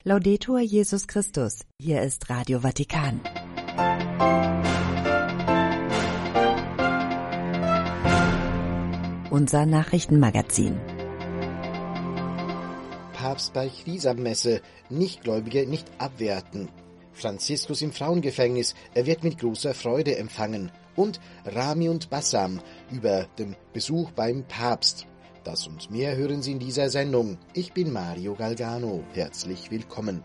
Laudetur Jesus Christus. Hier ist Radio Vatikan. Unser Nachrichtenmagazin. Papst bei Chrisammesse, Nichtgläubige nicht abwerten. Franziskus im Frauengefängnis, er wird mit großer Freude empfangen. Und Rami und Bassam über den Besuch beim Papst. Das und mehr hören Sie in dieser Sendung. Ich bin Mario Galgano. Herzlich willkommen.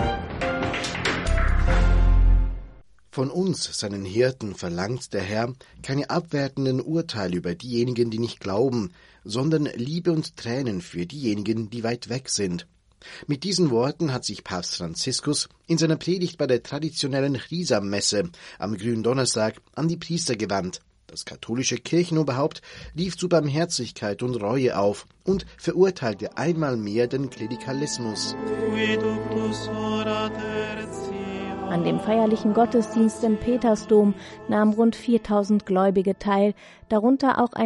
Von uns, seinen Hirten, verlangt der Herr keine abwertenden Urteile über diejenigen, die nicht glauben, sondern Liebe und Tränen für diejenigen, die weit weg sind. Mit diesen Worten hat sich Papst Franziskus in seiner Predigt bei der traditionellen Chrisammesse am Gründonnerstag an die Priester gewandt. Das katholische Kirchenoberhaupt rief zu Barmherzigkeit und Reue auf und verurteilte einmal mehr den Klerikalismus. An dem feierlichen Gottesdienst im Petersdom nahmen rund 4000 Gläubige teil, darunter auch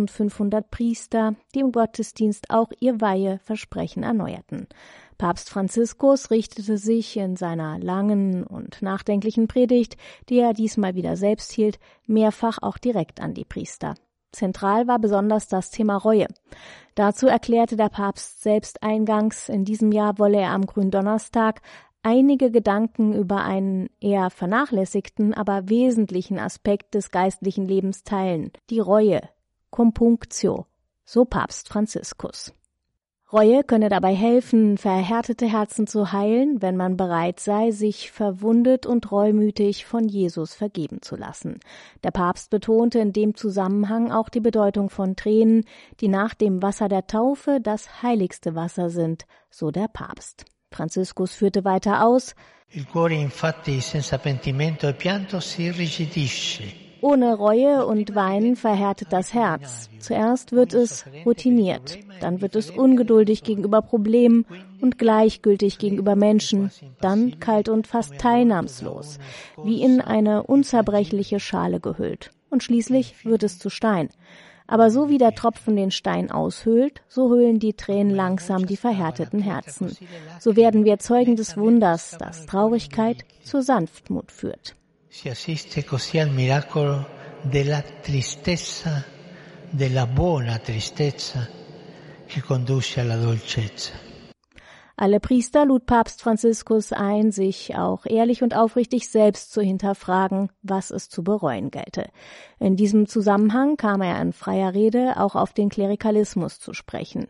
1500 Priester, die im Gottesdienst auch ihr Weiheversprechen erneuerten. Papst Franziskus richtete sich in seiner langen und nachdenklichen Predigt, die er diesmal wieder selbst hielt, mehrfach auch direkt an die Priester. Zentral war besonders das Thema Reue. Dazu erklärte der Papst selbst eingangs, in diesem Jahr wolle er am Gründonnerstag einige Gedanken über einen eher vernachlässigten, aber wesentlichen Aspekt des geistlichen Lebens teilen, die Reue, Compunctio, so Papst Franziskus. Reue könne dabei helfen, verhärtete Herzen zu heilen, wenn man bereit sei, sich verwundet und reumütig von Jesus vergeben zu lassen. Der Papst betonte in dem Zusammenhang auch die Bedeutung von Tränen, die nach dem Wasser der Taufe das heiligste Wasser sind, so der Papst. Franziskus führte weiter aus: Il cuore infatti senza pentimento e pianto si irrigidisce. Ohne Reue und Weinen verhärtet das Herz. Zuerst wird es routiniert, dann wird es ungeduldig gegenüber Problemen und gleichgültig gegenüber Menschen, dann kalt und fast teilnahmslos, wie in eine unzerbrechliche Schale gehüllt. Und schließlich wird es zu Stein. Aber so wie der Tropfen den Stein aushöhlt, so höhlen die Tränen langsam die verhärteten Herzen. So werden wir Zeugen des Wunders, das Traurigkeit zur Sanftmut führt. Si assiste così al miracolo della tristezza, della buona tristezza, che conduce alla dolcezza. Alle Priester lud Papst Franziskus ein, sich auch ehrlich und aufrichtig selbst zu hinterfragen, was es zu bereuen gelte. In diesem Zusammenhang kam er in freier Rede auch auf den Klerikalismus zu sprechen.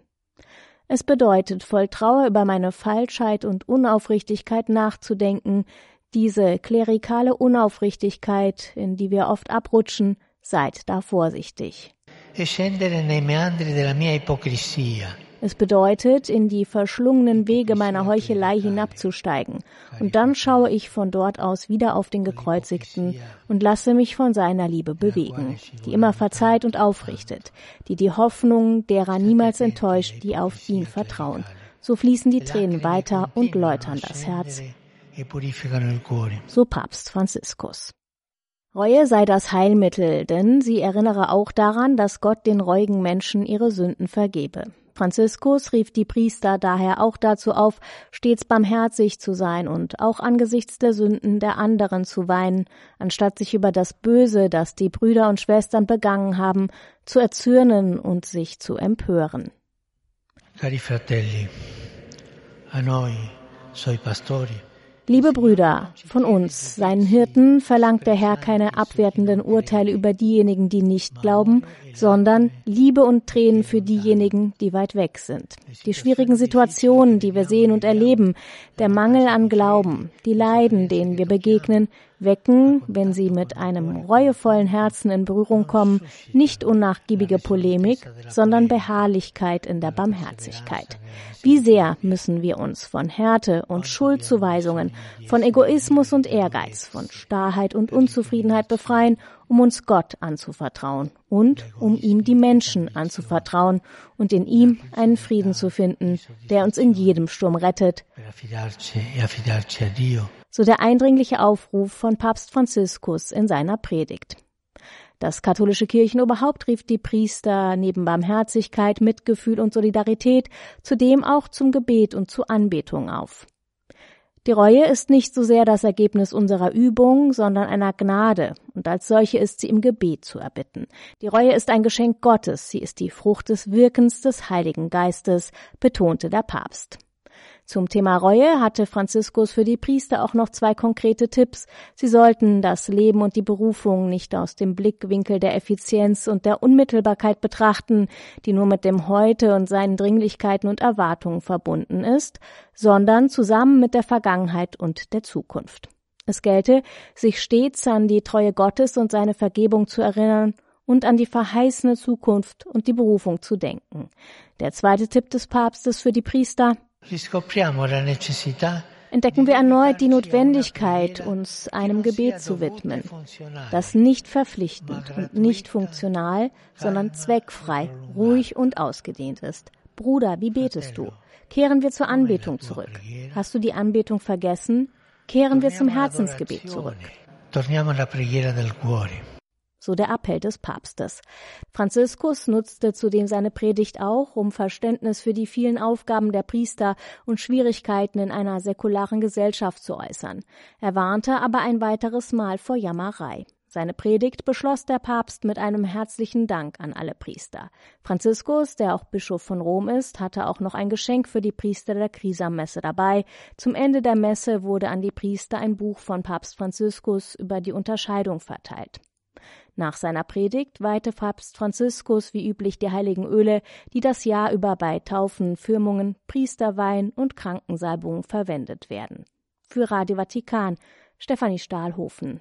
Es bedeutet, voll Trauer über meine Falschheit und Unaufrichtigkeit nachzudenken, diese klerikale Unaufrichtigkeit, in die wir oft abrutschen, seid da vorsichtig. E scendere nei meandri della mia ipocrisia. Es bedeutet, in die verschlungenen Wege meiner Heuchelei hinabzusteigen. Und dann schaue ich von dort aus wieder auf den Gekreuzigten und lasse mich von seiner Liebe bewegen, die immer verzeiht und aufrichtet, die Hoffnung derer niemals enttäuscht, die auf ihn vertrauen. So fließen die Tränen weiter und läutern das Herz. So Papst Franziskus. Reue sei das Heilmittel, denn sie erinnere auch daran, dass Gott den reuigen Menschen ihre Sünden vergebe. Franziskus rief die Priester daher auch dazu auf, stets barmherzig zu sein und auch angesichts der Sünden der anderen zu weinen, anstatt sich über das Böse, das die Brüder und Schwestern begangen haben, zu erzürnen und sich zu empören. Cari fratelli, a noi, suoi pastori. Liebe Brüder, von uns, seinen Hirten, verlangt der Herr keine abwertenden Urteile über diejenigen, die nicht glauben, sondern Liebe und Tränen für diejenigen, die weit weg sind. Die schwierigen Situationen, die wir sehen und erleben, der Mangel an Glauben, die Leiden, denen wir begegnen, wecken, wenn sie mit einem reuevollen Herzen in Berührung kommen, nicht unnachgiebige Polemik, sondern Beharrlichkeit in der Barmherzigkeit. Wie sehr müssen wir uns von Härte und Schuldzuweisungen, von Egoismus und Ehrgeiz, von Starrheit und Unzufriedenheit befreien, um uns Gott anzuvertrauen und um ihm die Menschen anzuvertrauen und in ihm einen Frieden zu finden, der uns in jedem Sturm rettet. So der eindringliche Aufruf von Papst Franziskus in seiner Predigt. Das katholische Kirchenoberhaupt rief die Priester neben Barmherzigkeit, Mitgefühl und Solidarität zudem auch zum Gebet und zur Anbetung auf. Die Reue ist nicht so sehr das Ergebnis unserer Übung, sondern einer Gnade, und als solche ist sie im Gebet zu erbitten. Die Reue ist ein Geschenk Gottes, sie ist die Frucht des Wirkens des Heiligen Geistes, betonte der Papst. Zum Thema Reue hatte Franziskus für die Priester auch noch 2 konkrete Tipps. Sie sollten das Leben und die Berufung nicht aus dem Blickwinkel der Effizienz und der Unmittelbarkeit betrachten, die nur mit dem Heute und seinen Dringlichkeiten und Erwartungen verbunden ist, sondern zusammen mit der Vergangenheit und der Zukunft. Es gelte, sich stets an die Treue Gottes und seine Vergebung zu erinnern und an die verheißene Zukunft und die Berufung zu denken. Der 2. Tipp des Papstes für die Priester: Entdecken wir erneut die Notwendigkeit, uns einem Gebet zu widmen, das nicht verpflichtend und nicht funktional, sondern zweckfrei, ruhig und ausgedehnt ist. Bruder, wie betest du? Kehren wir zur Anbetung zurück. Hast du die Anbetung vergessen? Kehren wir zum Herzensgebet zurück. So der Appell des Papstes. Franziskus nutzte zudem seine Predigt auch, um Verständnis für die vielen Aufgaben der Priester und Schwierigkeiten in einer säkularen Gesellschaft zu äußern. Er warnte aber ein weiteres Mal vor Jammerei. Seine Predigt beschloss der Papst mit einem herzlichen Dank an alle Priester. Franziskus, der auch Bischof von Rom ist, hatte auch noch ein Geschenk für die Priester der Krisammesse dabei. Zum Ende der Messe wurde an die Priester ein Buch von Papst Franziskus über die Unterscheidung verteilt. Nach seiner Predigt weihte Papst Franziskus wie üblich die heiligen Öle, die das Jahr über bei Taufen, Firmungen, Priesterweihen und Krankensalbungen verwendet werden. Für Radio Vatikan, Stefanie Stahlhofen.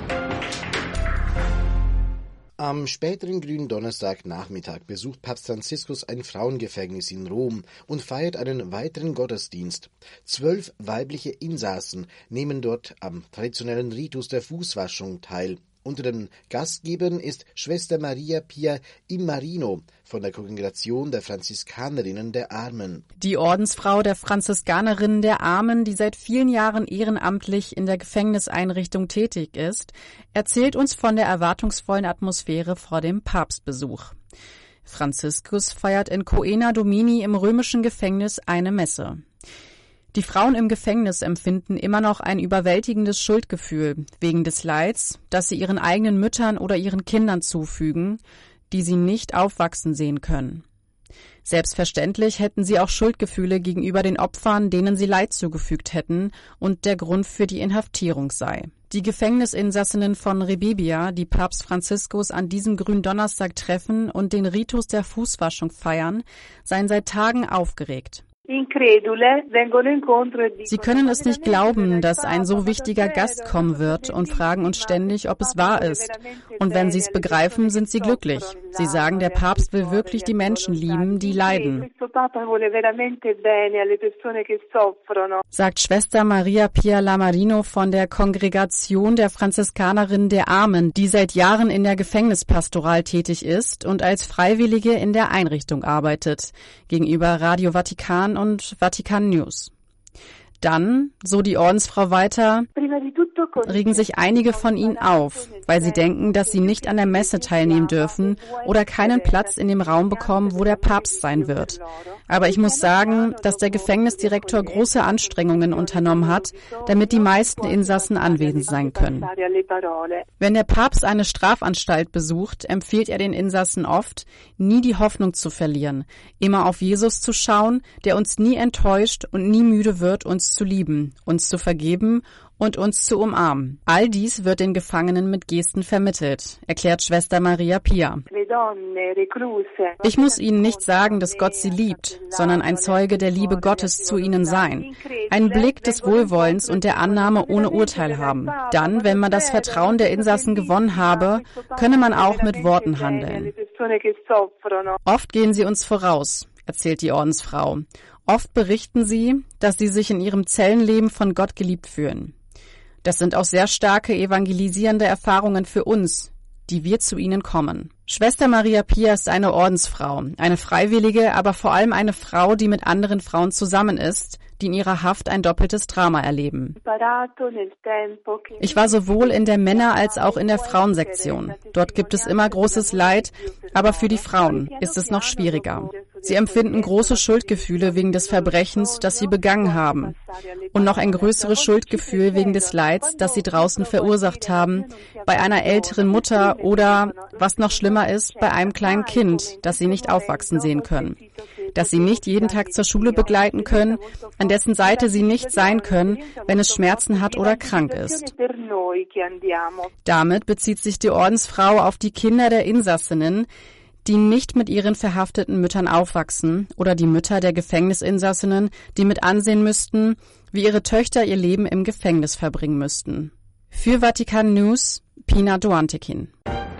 Am späteren Gründonnerstagnachmittag besucht Papst Franziskus ein Frauengefängnis in Rom und feiert einen weiteren Gottesdienst. 12 weibliche Insassen nehmen dort am traditionellen Ritus der Fußwaschung teil. Unter den Gastgebern ist Schwester Maria Pia Immarino von der Kongregation der Franziskanerinnen der Armen. Die Ordensfrau der Franziskanerinnen der Armen, die seit vielen Jahren ehrenamtlich in der Gefängniseinrichtung tätig ist, erzählt uns von der erwartungsvollen Atmosphäre vor dem Papstbesuch. Franziskus feiert in Coena Domini im römischen Gefängnis eine Messe. Die Frauen im Gefängnis empfinden immer noch ein überwältigendes Schuldgefühl wegen des Leids, das sie ihren eigenen Müttern oder ihren Kindern zufügen, die sie nicht aufwachsen sehen können. Selbstverständlich hätten sie auch Schuldgefühle gegenüber den Opfern, denen sie Leid zugefügt hätten und der Grund für die Inhaftierung sei. Die Gefängnisinsassinnen von Rebibbia, die Papst Franziskus an diesem Gründonnerstag treffen und den Ritus der Fußwaschung feiern, seien seit Tagen aufgeregt. Sie können es nicht glauben, dass ein so wichtiger Gast kommen wird und fragen uns ständig, ob es wahr ist. Und wenn sie es begreifen, sind sie glücklich. Sie sagen, der Papst will wirklich die Menschen lieben, die leiden. Sagt Schwester Maria Pia Lamarino von der Kongregation der Franziskanerinnen der Armen, die seit Jahren in der Gefängnispastoral tätig ist und als Freiwillige in der Einrichtung arbeitet, gegenüber Radio Vatikan und Vatikan News. Dann, so die Ordensfrau weiter, regen sich einige von ihnen auf, weil sie denken, dass sie nicht an der Messe teilnehmen dürfen oder keinen Platz in dem Raum bekommen, wo der Papst sein wird. Aber ich muss sagen, dass der Gefängnisdirektor große Anstrengungen unternommen hat, damit die meisten Insassen anwesend sein können. Wenn der Papst eine Strafanstalt besucht, empfiehlt er den Insassen oft, nie die Hoffnung zu verlieren, immer auf Jesus zu schauen, der uns nie enttäuscht und nie müde wird, uns zu lieben, uns zu vergeben und uns zu umarmen. All dies wird den Gefangenen mit Gesten vermittelt, erklärt Schwester Maria Pia. Ich muss ihnen nicht sagen, dass Gott sie liebt, sondern ein Zeuge der Liebe Gottes zu ihnen sein. Einen Blick des Wohlwollens und der Annahme ohne Urteil haben. Dann, wenn man das Vertrauen der Insassen gewonnen habe, könne man auch mit Worten handeln. Oft gehen sie uns voraus, erzählt die Ordensfrau. Oft berichten sie, dass sie sich in ihrem Zellenleben von Gott geliebt fühlen. Das sind auch sehr starke evangelisierende Erfahrungen für uns, die wir zu ihnen kommen. Schwester Maria Pia ist eine Ordensfrau, eine Freiwillige, aber vor allem eine Frau, die mit anderen Frauen zusammen ist, die in ihrer Haft ein doppeltes Drama erleben. Ich war sowohl in der Männer- als auch in der Frauensektion. Dort gibt es immer großes Leid, aber für die Frauen ist es noch schwieriger. Sie empfinden große Schuldgefühle wegen des Verbrechens, das sie begangen haben. Und noch ein größeres Schuldgefühl wegen des Leids, das sie draußen verursacht haben, bei einer älteren Mutter oder, was noch schlimmer ist, bei einem kleinen Kind, das sie nicht aufwachsen sehen können. Dass sie nicht jeden Tag zur Schule begleiten können, an dessen Seite sie nicht sein können, wenn es Schmerzen hat oder krank ist. Damit bezieht sich die Ordensfrau auf die Kinder der Insassinnen, die nicht mit ihren verhafteten Müttern aufwachsen, oder die Mütter der Gefängnisinsassinnen, die mit ansehen müssten, wie ihre Töchter ihr Leben im Gefängnis verbringen müssten. Für Vatikan News, Pina Duantekin.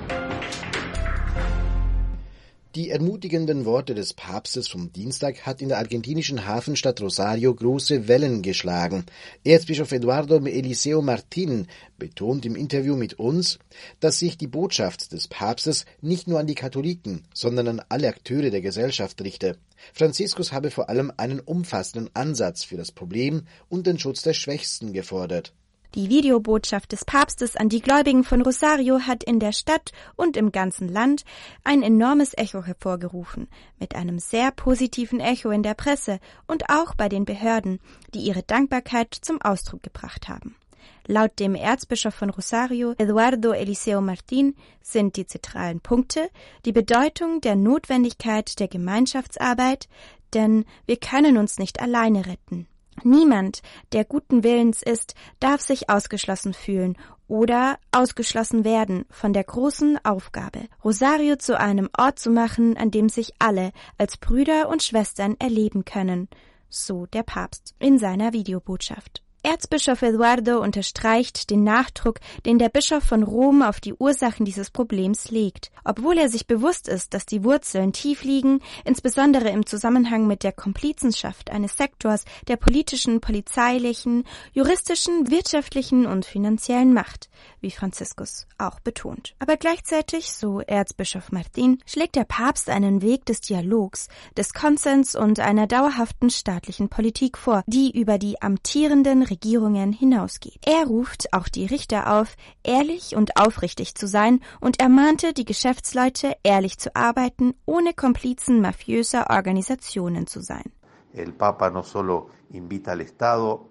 Die ermutigenden Worte des Papstes vom Dienstag hat in der argentinischen Hafenstadt Rosario große Wellen geschlagen. Erzbischof Eduardo Eliseo Martín betont im Interview mit uns, dass sich die Botschaft des Papstes nicht nur an die Katholiken, sondern an alle Akteure der Gesellschaft richte. Franziskus habe vor allem einen umfassenden Ansatz für das Problem und den Schutz der Schwächsten gefordert. Die Videobotschaft des Papstes an die Gläubigen von Rosario hat in der Stadt und im ganzen Land ein enormes Echo hervorgerufen, mit einem sehr positiven Echo in der Presse und auch bei den Behörden, die ihre Dankbarkeit zum Ausdruck gebracht haben. Laut dem Erzbischof von Rosario, Eduardo Eliseo Martín, sind die zentralen Punkte die Bedeutung der Notwendigkeit der Gemeinschaftsarbeit, denn wir können uns nicht alleine retten. Niemand, der guten Willens ist, darf sich ausgeschlossen fühlen oder ausgeschlossen werden von der großen Aufgabe, Rosario zu einem Ort zu machen, an dem sich alle als Brüder und Schwestern erleben können, so der Papst in seiner Videobotschaft. Erzbischof Eduardo unterstreicht den Nachdruck, den der Bischof von Rom auf die Ursachen dieses Problems legt. Obwohl er sich bewusst ist, dass die Wurzeln tief liegen, insbesondere im Zusammenhang mit der Komplizenschaft eines Sektors der politischen, polizeilichen, juristischen, wirtschaftlichen und finanziellen Macht, wie Franziskus auch betont. Aber gleichzeitig, so Erzbischof Martín, schlägt der Papst einen Weg des Dialogs, des Konsens und einer dauerhaften staatlichen Politik vor, die über die amtierenden Regierungen hinausgeht. Er ruft auch die Richter auf, ehrlich und aufrichtig zu sein und ermahnte die Geschäftsleute, ehrlich zu arbeiten, ohne Komplizen mafiöser Organisationen zu sein. El Papa no solo invita al Estado,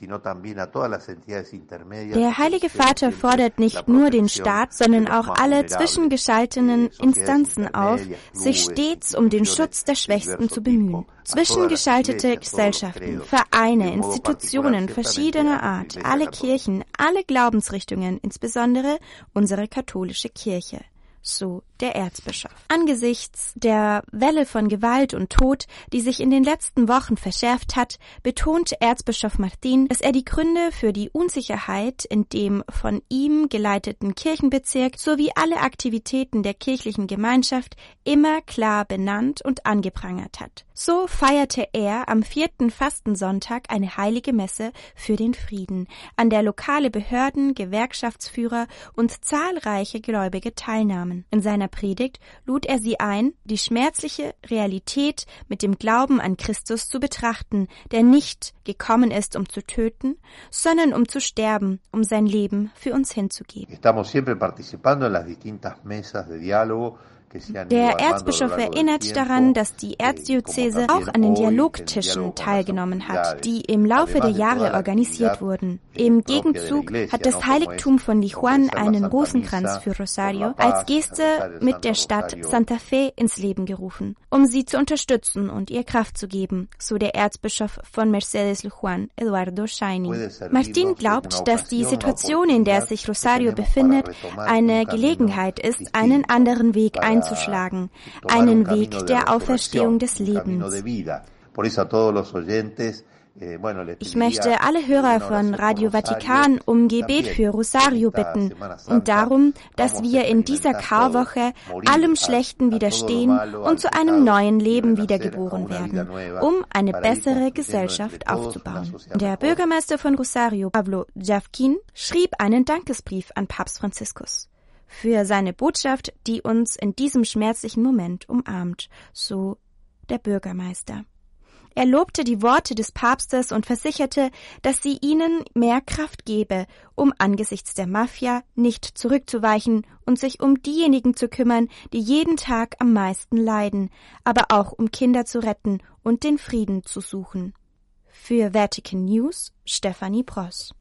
der Heilige Vater fordert nicht nur den Staat, sondern auch alle zwischengeschalteten Instanzen auf, sich stets um den Schutz der Schwächsten zu bemühen. Zwischengeschaltete Gesellschaften, Vereine, Institutionen verschiedener Art, alle Kirchen, alle Glaubensrichtungen, insbesondere unsere katholische Kirche. So der Erzbischof. Angesichts der Welle von Gewalt und Tod, die sich in den letzten Wochen verschärft hat, betont Erzbischof Martín, dass er die Gründe für die Unsicherheit in dem von ihm geleiteten Kirchenbezirk sowie alle Aktivitäten der kirchlichen Gemeinschaft immer klar benannt und angeprangert hat. So feierte er am 4. Fastensonntag eine heilige Messe für den Frieden, an der lokale Behörden, Gewerkschaftsführer und zahlreiche Gläubige teilnahmen. In seiner Predigt lud er sie ein, die schmerzliche Realität mit dem Glauben an Christus zu betrachten, der nicht gekommen ist, um zu töten, sondern um zu sterben, um sein Leben für uns hinzugeben. Estamos siempre participando en las distintas mesas de diálogo. Der Erzbischof erinnert daran, dass die Erzdiözese auch an den Dialogtischen teilgenommen hat, die im Laufe der Jahre organisiert wurden. Im Gegenzug hat das Heiligtum von Lijuan einen Rosenkranz für Rosario als Geste mit der Stadt Santa Fe ins Leben gerufen, um sie zu unterstützen und ihr Kraft zu geben, so der Erzbischof von Mercedes Lijuan, Eduardo Scheini. Martín glaubt, dass die Situation, in der sich Rosario befindet, eine Gelegenheit ist, einen anderen Weg einzuschlagen, einen Weg der Auferstehung des Lebens. Ich möchte alle Hörer von Radio Vatikan um Gebet für Rosario bitten und darum, dass wir in dieser Karwoche allem Schlechten widerstehen und zu einem neuen Leben wiedergeboren werden, um eine bessere Gesellschaft aufzubauen. Der Bürgermeister von Rosario, Pablo Javkin, schrieb einen Dankesbrief an Papst Franziskus für seine Botschaft, die uns in diesem schmerzlichen Moment umarmt, so der Bürgermeister. Er lobte die Worte des Papstes und versicherte, dass sie ihnen mehr Kraft gebe, um angesichts der Mafia nicht zurückzuweichen und sich um diejenigen zu kümmern, die jeden Tag am meisten leiden, aber auch um Kinder zu retten und den Frieden zu suchen. Für Vatican News, Stefanie Pross.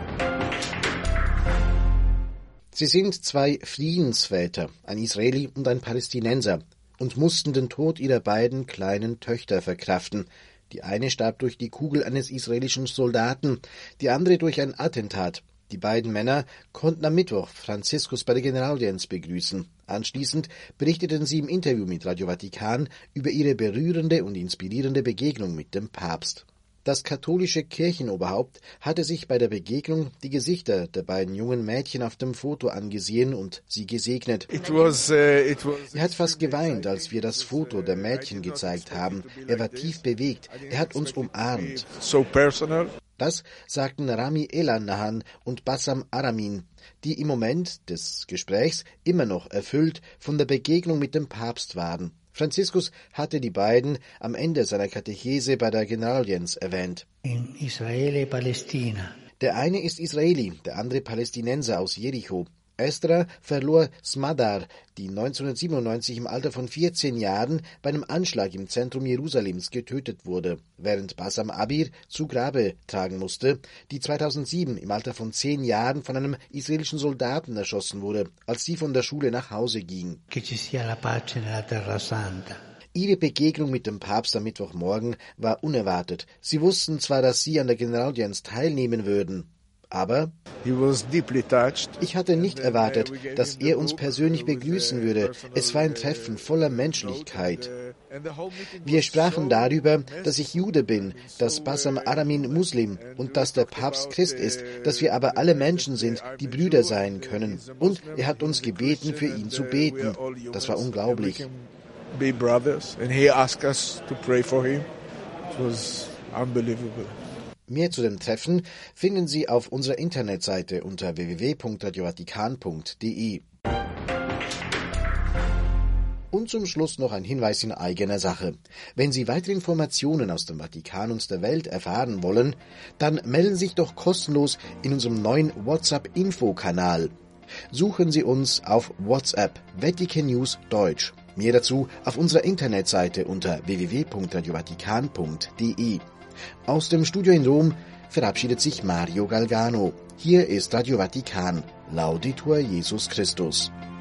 Sie sind zwei Friedensväter, ein Israeli und ein Palästinenser, und mussten den Tod ihrer beiden kleinen Töchter verkraften. Die eine starb durch die Kugel eines israelischen Soldaten, die andere durch ein Attentat. Die beiden Männer konnten am Mittwoch Franziskus bei der Generalaudienz begrüßen. Anschließend berichteten sie im Interview mit Radio Vatikan über ihre berührende und inspirierende Begegnung mit dem Papst. Das katholische Kirchenoberhaupt hatte sich bei der Begegnung die Gesichter der beiden jungen Mädchen auf dem Foto angesehen und sie gesegnet. Er hat fast geweint, als wir das Foto der Mädchen gezeigt haben. Er war tief bewegt. Er hat uns umarmt. Das sagten Rami Elanahan und Bassam Aramin, die im Moment des Gesprächs immer noch erfüllt von der Begegnung mit dem Papst waren. Franziskus hatte die beiden am Ende seiner Katechese bei der Generalaudienz erwähnt. In Israele, Palästina. Der eine ist Israeli, der andere Palästinenser aus Jericho. Ersterer verlor Smadar, die 1997 im Alter von 14 Jahren bei einem Anschlag im Zentrum Jerusalems getötet wurde, während Bassam Abir zu Grabe tragen musste, die 2007 im Alter von 10 Jahren von einem israelischen Soldaten erschossen wurde, als sie von der Schule nach Hause ging. Ihre Begegnung mit dem Papst am Mittwochmorgen war unerwartet. Sie wussten zwar, dass sie an der Generalaudienz teilnehmen würden, aber ich hatte nicht erwartet, dass er uns persönlich begrüßen würde. Es war ein Treffen voller Menschlichkeit. Wir sprachen darüber, dass ich Jude bin, dass Bassam Aramin Muslim und dass der Papst Christ ist, dass wir aber alle Menschen sind, die Brüder sein können. Und er hat uns gebeten, für ihn zu beten. Das war unglaublich. Mehr zu dem Treffen finden Sie auf unserer Internetseite unter www.radiovatikan.de. Und zum Schluss noch ein Hinweis in eigener Sache. Wenn Sie weitere Informationen aus dem Vatikan und der Welt erfahren wollen, dann melden Sie sich doch kostenlos in unserem neuen WhatsApp-Info-Kanal. Suchen Sie uns auf WhatsApp Vatican News Deutsch. Mehr dazu auf unserer Internetseite unter www.radiovatikan.de. Aus dem Studio in Rom verabschiedet sich Mario Galgano. Hier ist Radio Vatikan. Laudetur Jesus Christus.